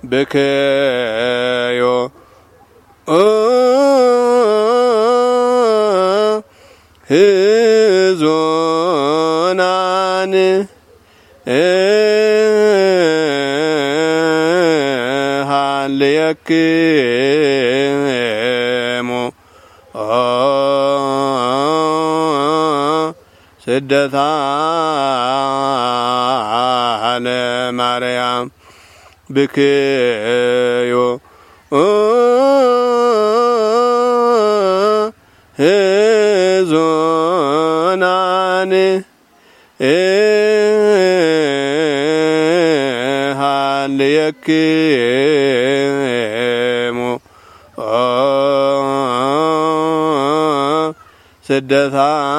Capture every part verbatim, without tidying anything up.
ብክዮ ህዙናን ሃልየክሙ ስደታ ለማርያም ብክዮ ህዙናን ሃልየክሙ ስደታ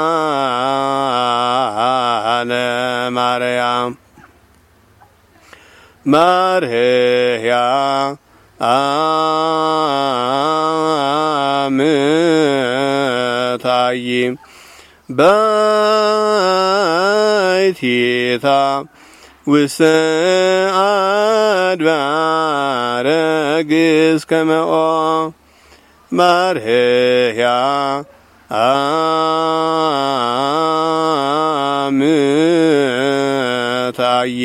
ለማርያም ማርያም አምታይ ባይቲታ ውስተ አድባረ ግእዝ ከመኦ ማርያም አምታይ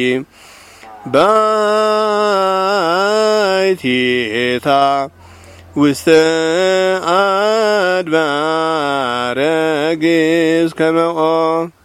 ባይቲታ ውስተ አድባረ ግእዝ ከመኦ